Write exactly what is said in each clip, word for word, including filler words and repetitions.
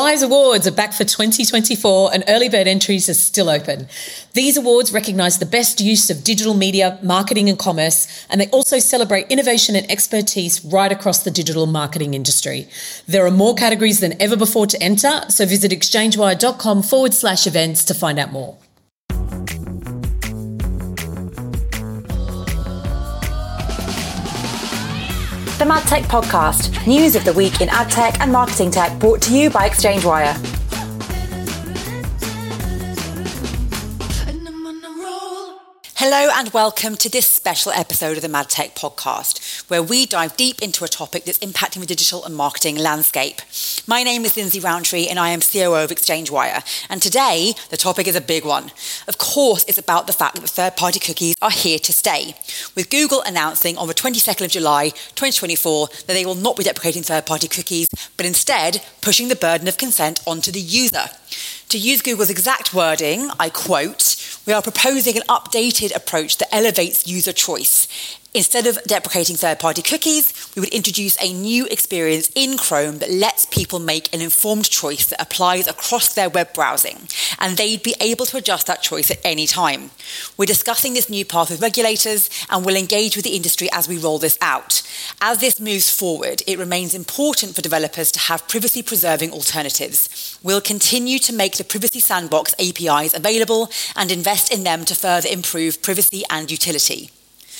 Wise Awards are back for twenty twenty-four and early bird entries are still open. These awards recognise the best use of digital media, marketing and commerce, and they also celebrate innovation and expertise right across the digital marketing industry. There are more categories than ever before to enter, so visit exchangewire.com forward slash events to find out more. The MadTech Podcast, news of the week in ad tech and marketing tech, brought to you by ExchangeWire. Hello and welcome to this special episode of the MadTech Podcast, where we dive deep into a topic that's impacting the digital and marketing landscape. My name is Lindsay Roundtree and I am C O O of ExchangeWire. And today, the topic is a big one. Of course, it's about the fact that third-party cookies are here to stay, with Google announcing on the twenty-second of July, twenty twenty-four, that they will not be deprecating third-party cookies, but instead pushing the burden of consent onto the user. To use Google's exact wording, I quote, "We are proposing an updated approach that elevates user choice. Instead of deprecating third-party cookies, we would introduce a new experience in Chrome that lets people make an informed choice that applies across their web browsing, and they'd be able to adjust that choice at any time. We're discussing this new path with regulators and will engage with the industry as we roll this out. As this moves forward, it remains important for developers to have privacy-preserving alternatives. We'll continue to make the Privacy Sandbox A P Is available and invest in them to further improve privacy and utility."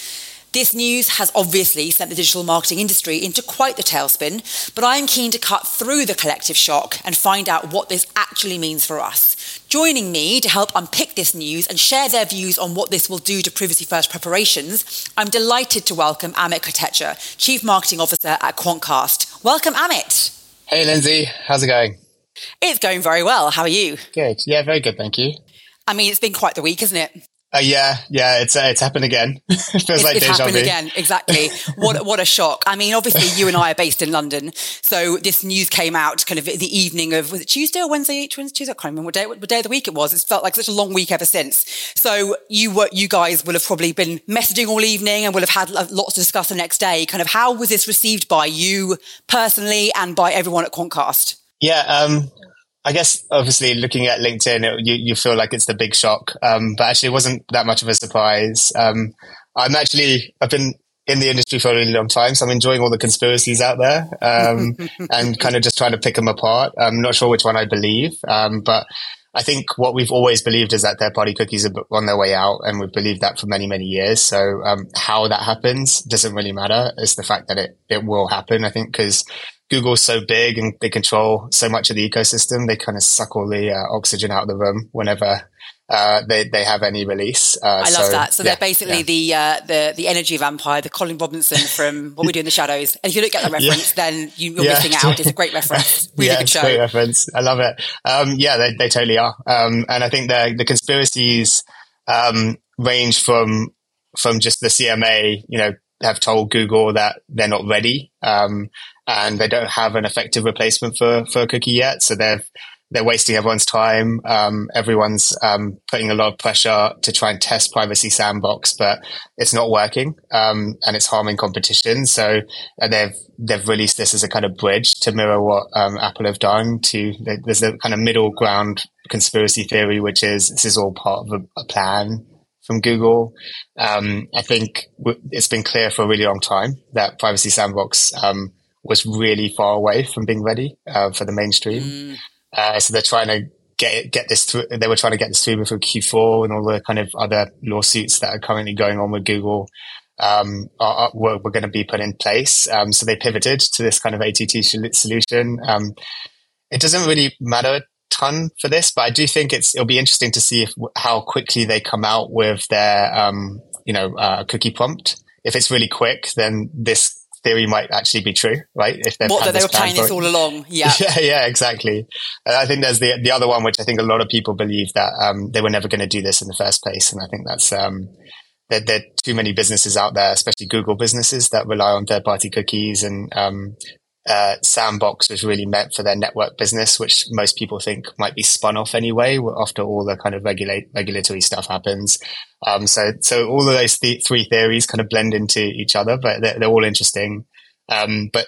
This news has obviously sent the digital marketing industry into quite the tailspin, but I'm keen to cut through the collective shock and find out what this actually means for us. Joining me to help unpick this news and share their views on what this will do to privacy-first preparations, I'm delighted to welcome Amit Kotecha, Chief Marketing Officer at Quantcast. Welcome, Amit. Hey, Lindsay. How's it going? It's going very well. How are you? Good. Yeah, very good. Thank you. I mean, it's been quite the week, isn't it? Uh, yeah, yeah, it's uh, it's happened again. It feels it's, like it's deja happened vu. again, exactly. What what a shock! I mean, obviously, you and I are based in London, so this news came out kind of the evening of, was it Tuesday or Wednesday? Tuesday, I can't remember what day, what day of the week it was. It's felt like such a long week ever since. So you were, you guys will have probably been messaging all evening and will have had lots to discuss the next day. Kind of, how was this received by you personally and by everyone at Quantcast? Yeah, um, I guess obviously looking at LinkedIn, it, you, you feel like it's the big shock, um, but actually it wasn't that much of a surprise. Um, I'm actually, I've been in the industry for a really long time, so I'm enjoying all the conspiracies out there, um, and kind of just trying to pick them apart. I'm not sure which one I believe, um, but I think what we've always believed is that third-party cookies are on their way out, and we've believed that for many, many years. So um, how that happens doesn't really matter. It's the fact that it, it will happen, I think, because Google's so big and they control so much of the ecosystem. They kind of suck all the uh, oxygen out of the room whenever uh, they they have any release. Uh, I love so, that. So yeah, they're basically yeah. the uh, the the energy vampire, the Colin Robinson from What We Do in the Shadows. And if you don't get that reference, yeah. then you, you're yeah. missing out. It's a great reference. Really yeah, good show. It's a great reference. I love it. Um, yeah, they they totally are. Um, and I think the the conspiracies um, range from from just the C M A, you know, have told Google that they're not ready. Um, and they don't have an effective replacement for, for a cookie yet. So they're, they're wasting everyone's time. Um, everyone's, um, putting a lot of pressure to try and test Privacy Sandbox, but it's not working. Um, and it's harming competition. So uh, they've, they've released this as a kind of bridge to mirror what, um, Apple have done to, there's a kind of middle ground conspiracy theory, which is this is all part of a, a plan from Google. Um, I think w- it's been clear for a really long time that Privacy Sandbox, um, was really far away from being ready uh, for the mainstream. Mm. Uh, so they're trying to get get this through. They were trying to get this through before Q four, and all the kind of other lawsuits that are currently going on with Google um, are, are were, were going to be put in place. Um, so they pivoted to this kind of A T T solution. Um, it doesn't really matter a ton for this, but I do think it's it'll be interesting to see if how quickly they come out with their um, you know uh, cookie prompt. If it's really quick, then this theory might actually be true, right? If they've what had that they this were planning this all along, yeah, yeah, yeah, exactly. And I think there's the the other one, which I think a lot of people believe that um, they were never going to do this in the first place, and I think that's um, that there, there are too many businesses out there, especially Google businesses, that rely on third-party cookies, and um, uh, Sandbox was really meant for their network business, which most people think might be spun off anyway after all the kind of regulate regulatory stuff happens. Um, so, so all of those th- three theories kind of blend into each other, but they're, they're all interesting. Um, but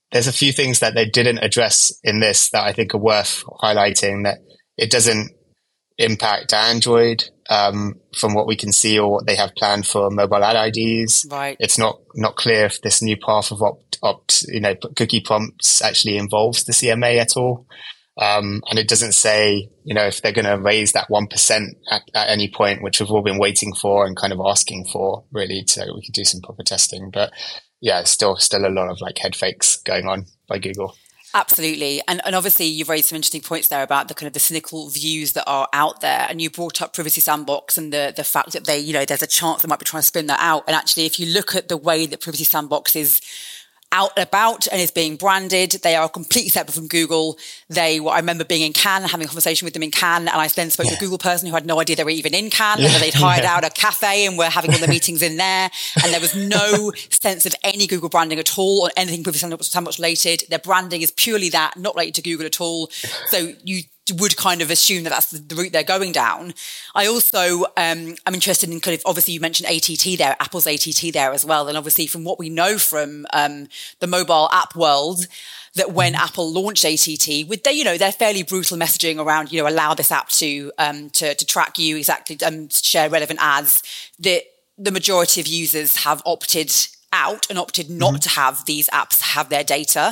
there's a few things that they didn't address in this that I think are worth highlighting. That it doesn't impact Android um, from what we can see, or what they have planned for mobile ad I Ds. Right. It's not not clear if this new path of opt opt you know cookie prompts actually involves the C M A at all. Um, and it doesn't say, you know, if they're going to raise that one percent at, at any point, which we've all been waiting for and kind of asking for, really, so we can do some proper testing. But yeah, still, still a lot of like head fakes going on by Google. Absolutely. And, and obviously you've raised some interesting points there about the kind of the cynical views that are out there. And you brought up Privacy Sandbox and the, the fact that they, you know, there's a chance they might be trying to spin that out. And actually, if you look at the way that Privacy Sandbox is out and about and is being branded, they are completely separate from Google. They were, I remember being in Cannes, having a conversation with them in Cannes, and I then spoke yeah. to a Google person who had no idea they were even in Cannes, yeah. and they'd hired yeah. out a cafe and were having all the meetings in there. And there was no sense of any Google branding at all or anything Privacy Sandbox related. Their branding is purely that, not related to Google at all. So you would kind of assume that that's the, the route they're going down. I also, um, I'm interested in kind of, obviously you mentioned A T T there, Apple's A T T there as well. And obviously from what we know from um, the mobile app world, that when mm-hmm. Apple launched A T T, with their, you know, their fairly brutal messaging around, you know, allow this app to, um, to, to track you exactly, um, share relevant ads, that the majority of users have opted out and opted not mm-hmm. to have these apps have their data.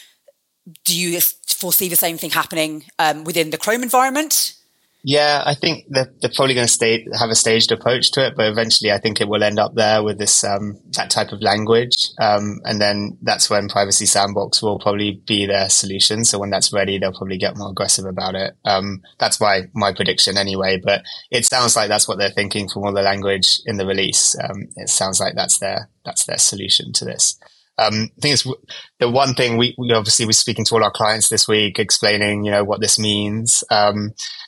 Do you foresee the same thing happening um, within the Chrome environment? Yeah, I think that they're probably going to stay, have a staged approach to it, but eventually I think it will end up there with this um, that type of language. Um, and then that's when Privacy Sandbox will probably be their solution. So when that's ready, they'll probably get more aggressive about it. Um, that's my, my prediction anyway, but it sounds like that's what they're thinking from all the language in the release. Um, it sounds like that's their, that's their solution to this. Um, I think it's the one thing we, we obviously we're speaking to all our clients this week, explaining, you know, what this means. Um,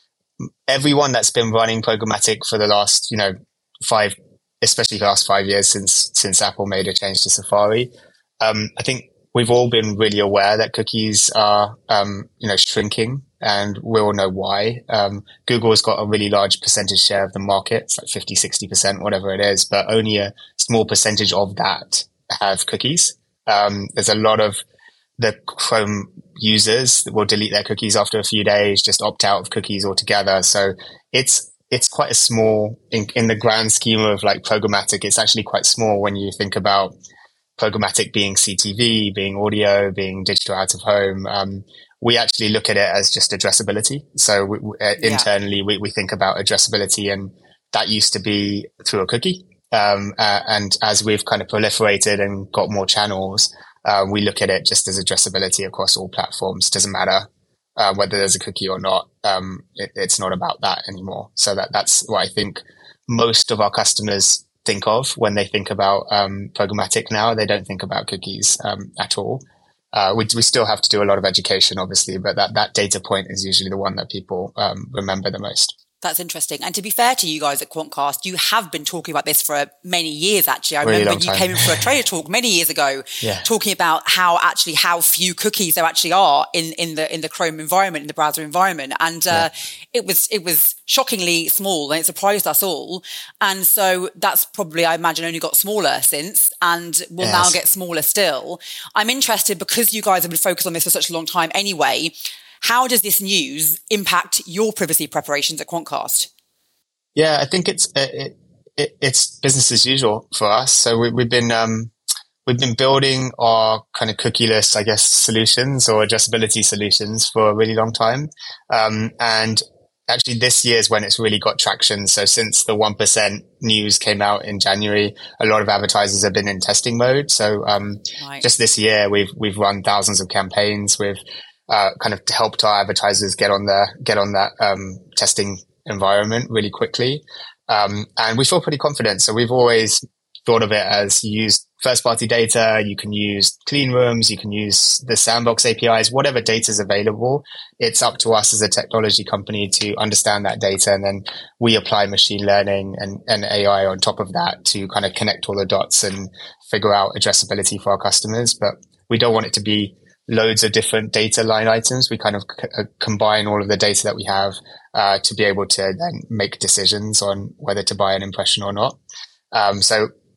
everyone that's been running programmatic for the last, you know, five, especially the last five years since, since Apple made a change to Safari. Um, I think we've all been really aware that cookies are, um, you know, shrinking, and we all know why. Um, Google has got a really large percentage share of the market. It's like fifty, sixty percent, whatever it is, but only a small percentage of that have cookies. Um, there's a lot of the Chrome users that will delete their cookies after a few days, just opt out of cookies altogether. So it's, it's quite a small in, in the grand scheme of like programmatic. It's actually quite small when you think about programmatic being C T V, being audio, being digital out of home. Um, we actually look at it as just addressability. So we, we, uh, yeah. internally we, we think about addressability, and that used to be through a cookie. Um, uh, and as we've kind of proliferated and got more channels, uh, we look at it just as addressability across all platforms. Doesn't matter uh, whether there's a cookie or not. Um, it, it's not about that anymore. So that that's what I think most of our customers think of when they think about um, programmatic now. They don't think about cookies um, at all. Uh, we, we still have to do a lot of education, obviously, but that, that data point is usually the one that people um, remember the most. That's interesting. And to be fair to you guys at Quantcast, you have been talking about this for many years, actually. I really remember you came in for a trader talk many years ago, yeah. talking about how actually, how few cookies there actually are in, in the, in the Chrome environment, in the browser environment. And, uh, yeah. it was, it was shockingly small, and it surprised us all. And so that's probably, I imagine, only got smaller since, and will yes. now get smaller still. I'm interested, because you guys have been focused on this for such a long time anyway. How does this news impact your privacy preparations at Quantcast? Yeah, I think it's it, it, it's business as usual for us. So we, we've been um, we've been building our kind of cookieless, I guess, solutions or addressability solutions for a really long time. Um, and actually, this year is when it's really got traction. So since the one percent news came out in January, a lot of advertisers have been in testing mode. So um, right. just this year, we've we've run thousands of campaigns with. Uh, kind of helped our advertisers get on the get on that um, testing environment really quickly, um, and we feel pretty confident. So we've always thought of it as you use first-party data, you can use clean rooms, you can use the Sandbox A P Is, whatever data is available. It's up to us as a technology company to understand that data, and then we apply machine learning and, and A I on top of that to kind of connect all the dots and figure out addressability for our customers. But we don't want it to be loads of different data line items. We kind of c- combine all of the data that we have uh, to be able to then make decisions on whether to buy an impression or not. Um, so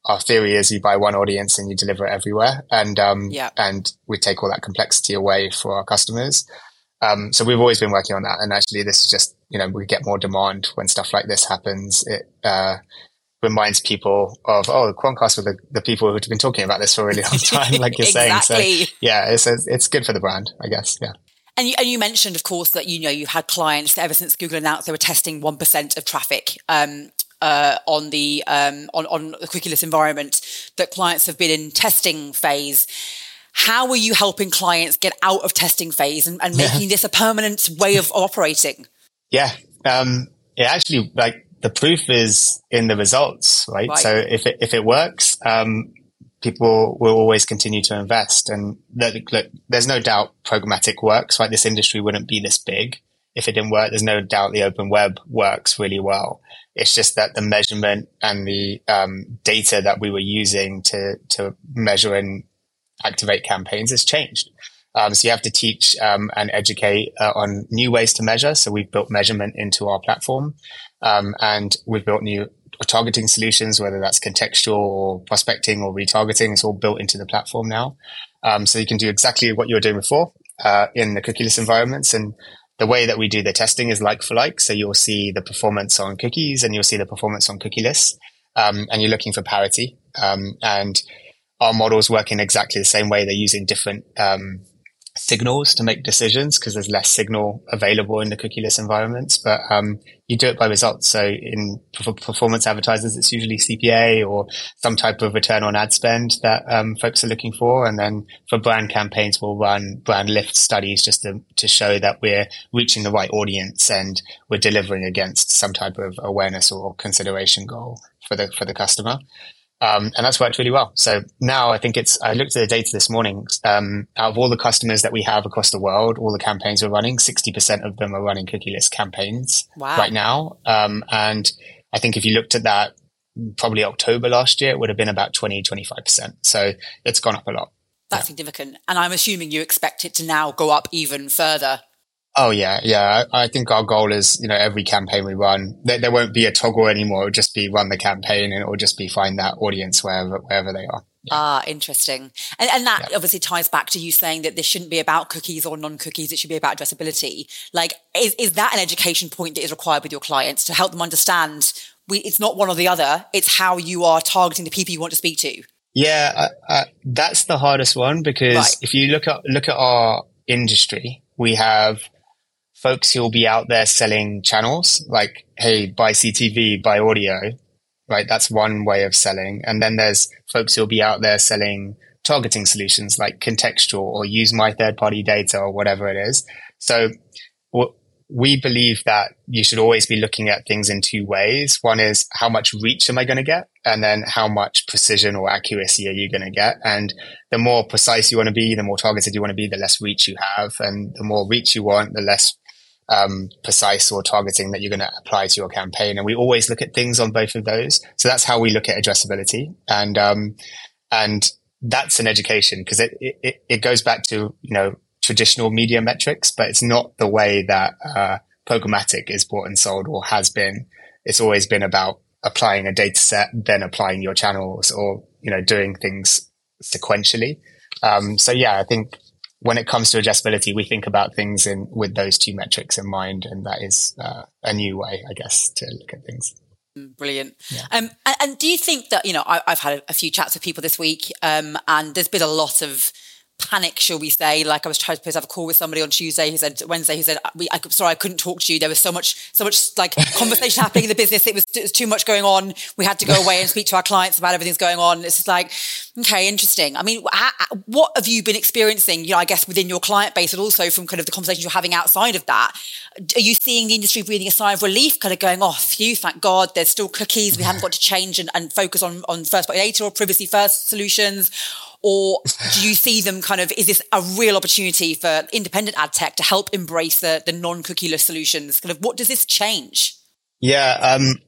our theory is you buy one audience and you deliver it everywhere. And, um, yeah. and we take all that complexity away for our customers. Um, so we've always been working on that. And actually this is just, you know, we get more demand when stuff like this happens. It, uh, reminds people of, oh, the Quantcast were the, the people who've been talking about this for a really long time, like you're exactly. saying. So yeah, it's, it's good for the brand, I guess. Yeah. And you, and you mentioned, of course, that, you know, you've had clients ever since Google announced they were testing one percent of traffic, um, uh, on the, um, on, on the cookieless environment, that clients have been in testing phase. How are you helping clients get out of testing phase and, and making yeah. this a permanent way of operating? Yeah. Um, it actually, like, the proof is in the results, right? right. So if it, if it works, um, people will always continue to invest. And look, look, there's no doubt programmatic works, right? This industry wouldn't be this big if it didn't work. There's no doubt the open web works really well. It's just that the measurement and the um, data that we were using to, to measure and activate campaigns has changed. Um, so you have to teach um, and educate uh, on new ways to measure. So we've built measurement into our platform. Um, and we've built new targeting solutions, whether that's contextual or prospecting or retargeting. It's all built into the platform now. Um, so you can do exactly what you were doing before, uh, in the cookieless environments. And the way that we do the testing is like for like. So you'll see the performance on cookies and you'll see the performance on cookieless. Um, and you're looking for parity. Um, and our models work in exactly the same way. They're using different, um, signals to make decisions because there's less signal available in the cookieless environments, but um, you do it by results. So in performance advertisers, it's usually C P A or some type of return on ad spend that um, folks are looking for. And then for brand campaigns, we'll run brand lift studies just to, to show that we're reaching the right audience and we're delivering against some type of awareness or consideration goal for the for the customer. Um, and that's worked really well. So now I think it's, I looked at the data this morning, um, out of all the customers that we have across the world, all the campaigns we're running, sixty percent of them are running cookieless campaigns wow. right now. Um, and I think if you looked at that probably October last year, it would have been about twenty, twenty-five percent. So it's gone up a lot. That's yeah. significant. And I'm assuming you expect it to now go up even further. Oh yeah, yeah. I, I think our goal is, you know, every campaign we run, there, there won't be a toggle anymore. It'll just be run the campaign, and it'll just be find that audience wherever wherever they are. Yeah. Ah, interesting. And, and that yeah. obviously ties back to you saying that this shouldn't be about cookies or non-cookies. It should be about addressability. Like, is is that an education point that is required with your clients to help them understand we, it's not one or the other? It's how you are targeting the people you want to speak to. Yeah, uh, uh, that's the hardest one because right. if you look at look at our industry, we have folks who will be out there selling channels like, hey, buy C T V, buy audio, right? That's one way of selling. And then there's folks who will be out there selling targeting solutions like contextual or use my third party data or whatever it is. So w- we believe that you should always be looking at things in two ways. One is how much reach am I going to get? And then how much precision or accuracy are you going to get? And the more precise you want to be, the more targeted you want to be, the less reach you have. And the more reach you want, the less um, precise or targeting that you're going to apply to your campaign. And we always look at things on both of those. So that's how we look at addressability. And, um, and that's an education because it, it, it goes back to, you know, traditional media metrics, but it's not the way that uh, programmatic is bought and sold or has been. It's always been about applying a data set, then applying your channels or, you know, doing things sequentially. Um, so yeah, I think when it comes to addressability, we think about things in with those two metrics in mind. And that is uh, a new way, I guess, to look at things. Brilliant. Yeah. Um, and, and do you think that, you know, I, I've had a, a few chats with people this week um, and there's been a lot of panic, shall we say? Like I was trying to have a call with somebody on Tuesday who said, Wednesday, who said, we, I, sorry, I couldn't talk to you. There was so much, so much like conversation happening in the business. It was, it was too much going on. We had to go away and speak to our clients about everything's going on. It's just like, okay, interesting. I mean, how, what have you been experiencing, you know, I guess within your client base and also from kind of the conversations you're having outside of that? Are you seeing the industry breathing a sigh of relief, kind of going, oh, phew, thank God, there's still cookies. We haven't got to change and, and focus on, on first party data or privacy first solutions? Or do you see them kind of, is this a real opportunity for independent ad tech to help embrace the, the non-cookieless solutions? Kind of what does this change? Yeah, um,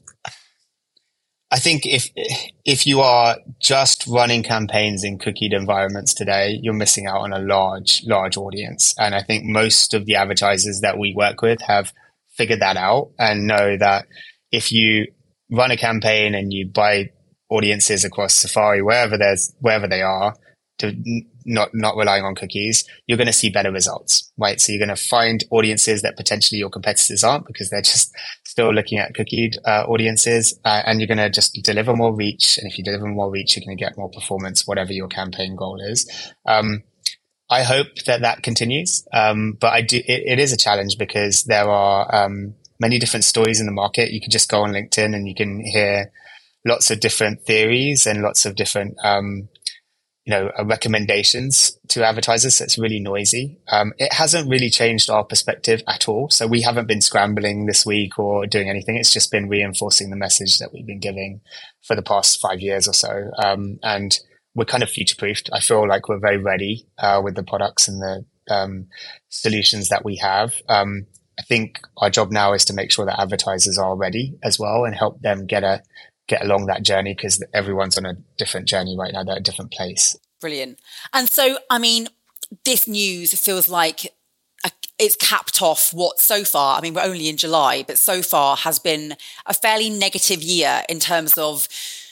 I think if if you are just running campaigns in cookied environments today, you're missing out on a large, large audience. And I think most of the advertisers that we work with have figured that out and know that if you run a campaign and you buy audiences across Safari, wherever there's, wherever they are, to n- not, not relying on cookies, you're going to see better results, right? So you're going to find audiences that potentially your competitors aren't because they're just still looking at cookied uh, audiences, uh, and you're going to just deliver more reach. And if you deliver more reach, you're going to get more performance, whatever your campaign goal is. Um, I hope that that continues. Um, but I do, it, it is a challenge because there are, um, many different stories in the market. You can just go on LinkedIn and you can hear lots of different theories and lots of different, um, you know, uh, recommendations to advertisers. So it's really noisy. Um, it hasn't really changed our perspective at all. So we haven't been scrambling this week or doing anything. It's just been reinforcing the message that we've been giving for the past five years or so. Um, and we're kind of future-proofed. I feel like we're very ready uh, with the products and the um, solutions that we have. Um, I think our job now is to make sure that advertisers are ready as well and help them get a get along that journey, because everyone's on a different journey right now. They're at a different place. Brilliant. And so, I mean, this news feels like a, it's capped off what so far, I mean, we're only in July, but so far has been a fairly negative year in terms of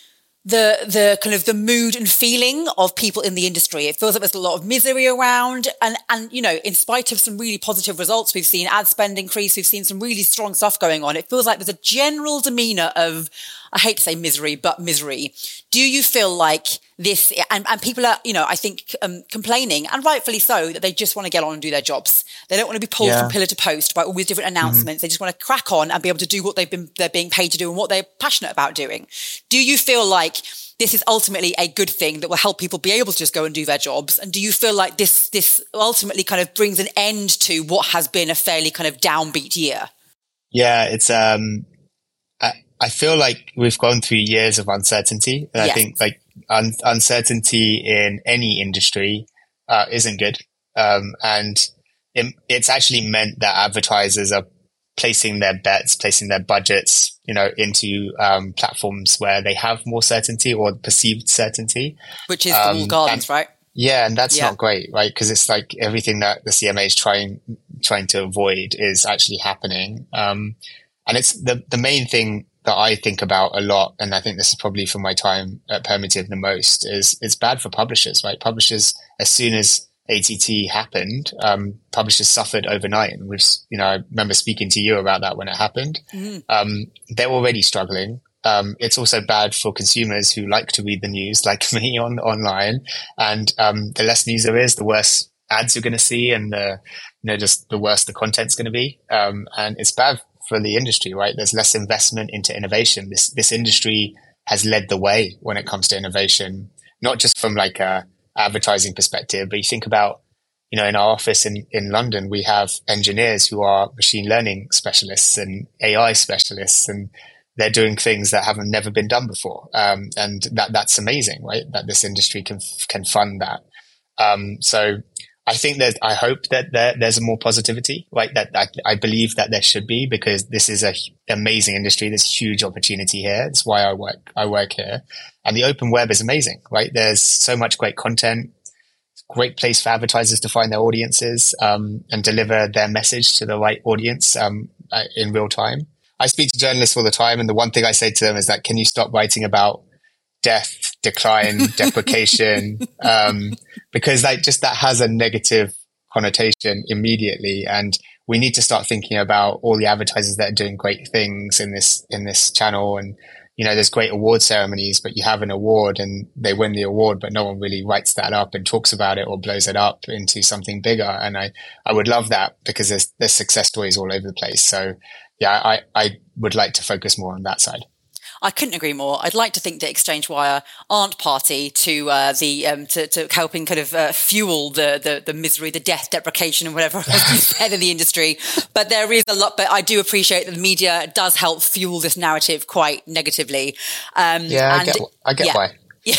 the the kind of the mood and feeling of people in the industry. It feels like there's a lot of misery around, and and you know, in spite of some really positive results, we've seen ad spend increase, we've seen some really strong stuff going on. It feels like there's a general demeanor of, I hate to say misery, but misery. Do you feel like this, and, and people are, you know, I think um, complaining, and rightfully so, that they just want to get on and do their jobs. They don't want to be pulled yeah. from pillar to post by all these different announcements. Mm-hmm. They just want to crack on and be able to do what they've been, they're being paid to do and what they're passionate about doing. Do you feel like this is ultimately a good thing that will help people be able to just go and do their jobs? And do you feel like this, this ultimately kind of brings an end to what has been a fairly kind of downbeat year? Yeah, it's, um, I, I feel like we've gone through years of uncertainty. And yes. I think like un- uncertainty in any industry, uh, isn't good. Um, and it, it's actually meant that advertisers are placing their bets, placing their budgets, you know, into um, platforms where they have more certainty or perceived certainty. Which is the um, walled gardens, and, right? Yeah, and that's yeah. not great, right? Because it's like everything that the C M A is trying trying to avoid is actually happening. Um, and it's the the main thing that I think about a lot, and I think this is probably from my time at Permutive the most, is it's bad for publishers, right? Publishers, as soon as A T T happened, um, publishers suffered overnight. And we've, you know, I remember speaking to you about that when it happened. Mm. Um, they're already struggling. Um, it's also bad for consumers who like to read the news, like me, on online. And um, the less news there is, the worse ads you're going to see, and the, you know, just the worse the content's going to be. Um, and it's bad for the industry, right? There's less investment into innovation. This this industry has led the way when it comes to innovation, not just from like a advertising perspective, but you think about, you know, in our office in, in London, we have engineers who are machine learning specialists and A I specialists, and they're doing things that haven't never been done before. Um, and that, that's amazing, right? That this industry can, can fund that. Um, so I think that, I hope that there, there's a more positivity, right? That, that I believe that there should be, because this is a amazing industry. There's huge opportunity here. That's why I work, I work here. And the open web is amazing, right? There's so much great content. It's a great place for advertisers to find their audiences, um, and deliver their message to the right audience, um, uh, in real time. I speak to journalists all the time, and the one thing I say to them is that, can you stop writing about death, decline, deprecation? Um, because like just that has a negative connotation immediately. And we need to start thinking about all the advertisers that are doing great things in this, in this channel. And, you know, there's great award ceremonies, but you have an award and they win the award, but no one really writes that up and talks about it or blows it up into something bigger. And I, I would love that, because there's, there's success stories all over the place. So yeah, I, I would like to focus more on that side. I couldn't agree more. I'd like to think that Exchange Wire aren't party to uh, the um, to, to helping kind of uh, fuel the, the the misery, the death, deprecation, and whatever else you said in the industry. But there is a lot. But I do appreciate that the media does help fuel this narrative quite negatively. Um, yeah, I and, get, I get yeah. why. Yeah,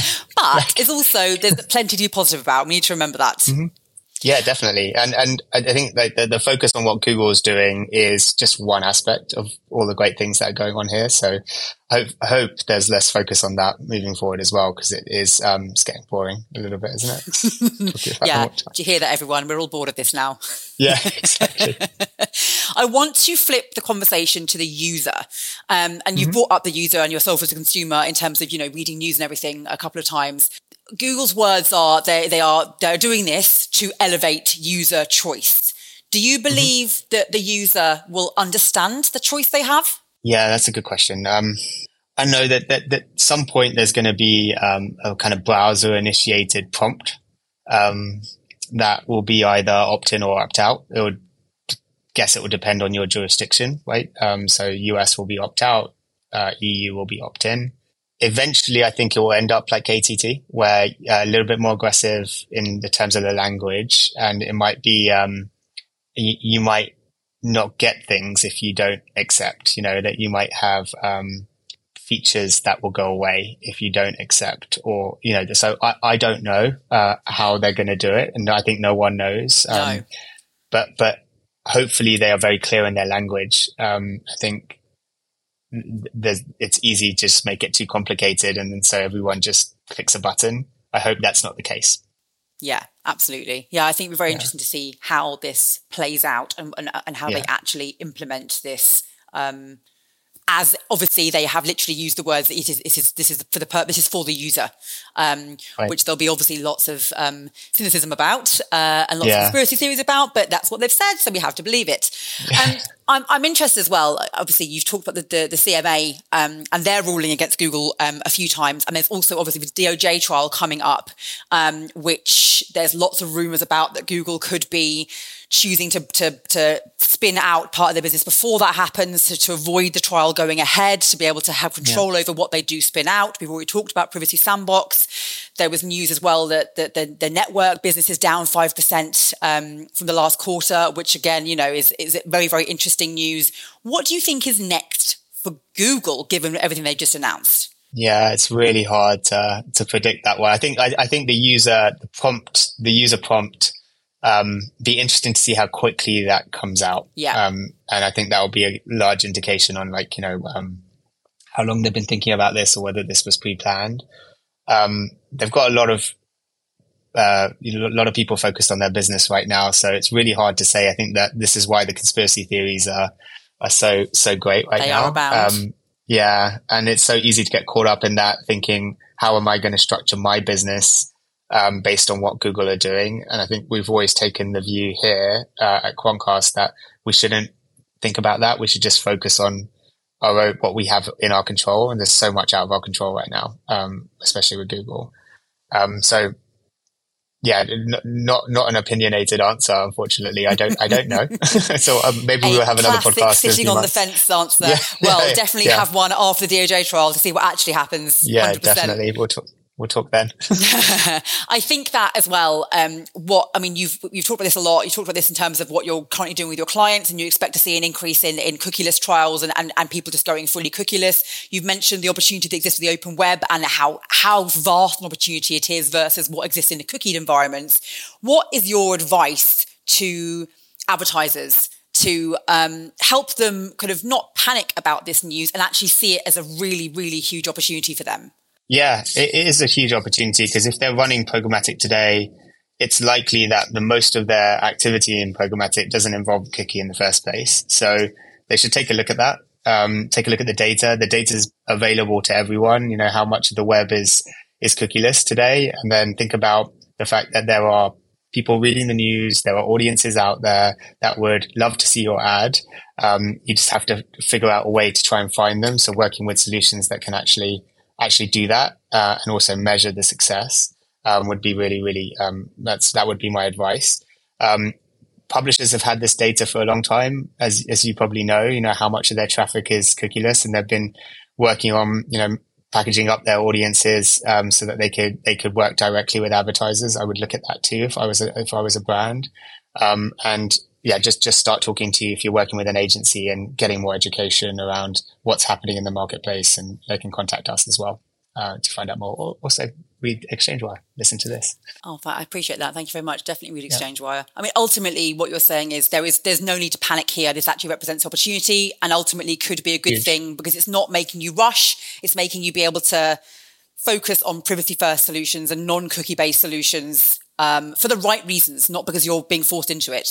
but it's also there's plenty to be positive about. We need to remember that. Mm-hmm. Yeah, definitely. And and I think that the, the focus on what Google is doing is just one aspect of all the great things that are going on here. So I hope, I hope there's less focus on that moving forward as well, because it is um, it's getting boring a little bit, isn't it? Yeah. Do you hear that, everyone? We're all bored of this now. Yeah, exactly. I I want to flip the conversation to the user. Um, and you mm-hmm. brought up the user and yourself as a consumer in terms of, you know, reading news and everything a couple of times. Google's words are they they are they're doing this to elevate user choice. Do you believe mm-hmm. that the user will understand the choice they have? Yeah, that's a good question. Um, I know that, that, that at some point there's going to be um, a kind of browser initiated prompt um, that will be either opt in or opt out. It would guess it would depend on your jurisdiction, right? Um, so U S will be opt out, uh, E U will be opt in. Eventually, I think it will end up like A T T, where uh, a little bit more aggressive in the terms of the language, and it might be um, y- you might not get things if you don't accept. You know, that you might have um, features that will go away if you don't accept, or you know. So I, I don't know uh, how they're going to do it, and I think no one knows. Um, no. But but hopefully they are very clear in their language. Um, I think. There's, it's easy to just make it too complicated and then so everyone just clicks a button. I hope that's not the case. Yeah, absolutely. Yeah, I think we're very yeah. interesting to see how this plays out and and, and how yeah. they actually implement this. Um, as obviously they have literally used the words that it is, it is this is for the purpose, this is for the user, um, right. which there'll be obviously lots of um, cynicism about uh, and lots yeah. of conspiracy theories about, but that's what they've said, so we have to believe it. Um, I'm, I'm interested as well. Obviously, you've talked about the, the, the C M A um, and their ruling against Google um, a few times. And there's also obviously the D O J trial coming up, um, which there's lots of rumors about that Google could be choosing to, to, to spin out part of their business before that happens to, to avoid the trial going ahead, to be able to have control yeah. over what they do spin out. We've already talked about Privacy Sandbox. There was news as well that, that the, the network business is down five percent um, from the last quarter, which again, you know, is, is very, very interesting news. What do you think is next for Google, given everything they just announced? Yeah, it's really hard to, to predict that one. I think, I, I think the user, the prompt, the user prompt, um, be interesting to see how quickly that comes out. Yeah. Um, and I think that will be a large indication on like, you know, um, how long they've been thinking about this or whether this was pre-planned. Um, they've got a lot of, uh, you know, a lot of people focused on their business right now. So it's really hard to say. I think that this is why the conspiracy theories are, are so, so great right they now. Are abound. Um, yeah. And it's so easy to get caught up in that thinking, how am I going to structure my business, um, based on what Google are doing? And I think we've always taken the view here, uh, at Quantcast that we shouldn't think about that. We should just focus on our own, what we have in our control. And there's so much out of our control right now, um, especially with Google. Um, so yeah, n- not, not an opinionated answer, unfortunately. I don't, I don't know. so um, maybe a we'll have another podcast. Sitting on months. The fence answer. Yeah, well, yeah, definitely yeah. have one after the D O J trial to see what actually happens. Yeah, one hundred percent. Definitely. We'll talk. We'll talk then. I think that as well, um, what, I mean, you've, you've talked about this a lot. You talked about this in terms of what you're currently doing with your clients, and you expect to see an increase in, in cookieless trials and, and, and people just going fully cookieless. You've mentioned the opportunity that exists with the open web and how, how vast an opportunity it is versus what exists in the cookied environments. What is your advice to advertisers to um, help them kind of not panic about this news and actually see it as a really, really huge opportunity for them? Yeah, it is a huge opportunity because if they're running programmatic today, it's likely that the most of their activity in programmatic doesn't involve cookie in the first place. So they should take a look at that. Um, take a look at the data. The data is available to everyone. You know, how much of the web is, is cookieless today. And then think about the fact that there are people reading the news. There are audiences out there that would love to see your ad. Um, you just have to figure out a way to try and find them. So working with solutions that can actually actually do that, uh, and also measure the success, um, would be really, really, um, that's, that would be my advice. Um, publishers have had this data for a long time, as, as you probably know, you know, how much of their traffic is cookieless, and they've been working on, you know, packaging up their audiences, um, so that they could, they could work directly with advertisers. I would look at that too if I was a, if I was a brand. Um, and yeah, just, just start talking to you if you're working with an agency and getting more education around what's happening in the marketplace, and they can contact us as well, uh, to find out more. Or also read ExchangeWire, listen to this. Oh, I appreciate that. Thank you very much. Definitely read ExchangeWire. Yeah. I mean, ultimately what you're saying is there is, there's no need to panic here. This actually represents opportunity and ultimately could be a good Huge. thing because it's not making you rush. It's making you be able to focus on privacy first solutions and non-cookie based solutions, um, for the right reasons, not because you're being forced into it.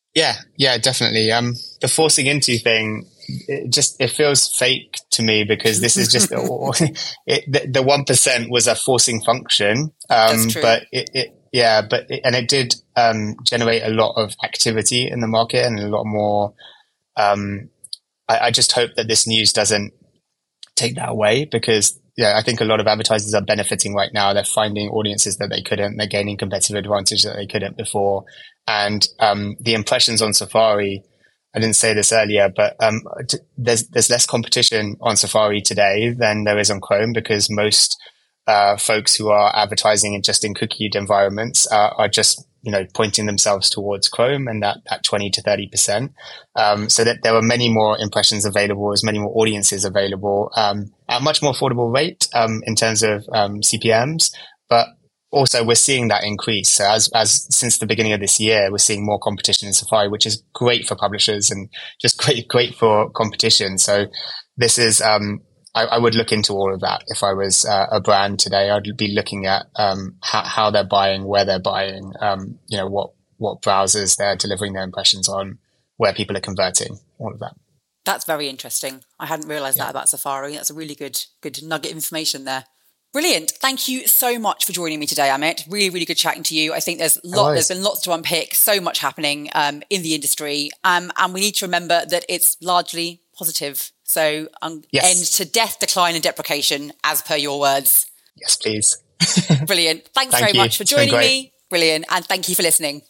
Yeah, yeah, definitely. Um, the forcing into thing, it just, it feels fake to me because this is just, it, the, the one percent was a forcing function. Um, That's true. But it, it yeah, but, it, and it did, um, generate a lot of activity in the market and a lot more, um, I, I just hope that this news doesn't take that away because, yeah, I think a lot of advertisers are benefiting right now. They're finding audiences that they couldn't, they're gaining competitive advantage that they couldn't before. And, um, the impressions on Safari, I didn't say this earlier, but, um, t- there's, there's less competition on Safari today than there is on Chrome because most, uh, folks who are advertising in just in cookied environments, uh, are just, you know, pointing themselves towards Chrome and that, that twenty to thirty percent. Um, so that there were many more impressions available, as many more audiences available, um, at a much more affordable rate, um, in terms of, um, C P Ms. But also we're seeing that increase. So as, as since the beginning of this year, we're seeing more competition in Safari, which is great for publishers and just great, great for competition. So this is, um, I, I would look into all of that. If I was uh, a brand today, I'd be looking at um, how, how they're buying, where they're buying, um, you know, what, what browsers they're delivering their impressions on, where people are converting, all of that. That's very interesting. I hadn't realised yeah. that about Safari. That's a really good, good nugget of information there. Brilliant. Thank you so much for joining me today, Amit. Really, really good chatting to you. I think there's lot, there's been lots to unpick, so much happening um, in the industry. Um, and we need to remember that it's largely positive. So um, yes. end to death, decline and deprecation, as per your words. Yes, please. Brilliant. Thanks Thank very you. much for joining me. Brilliant. And thank you for listening.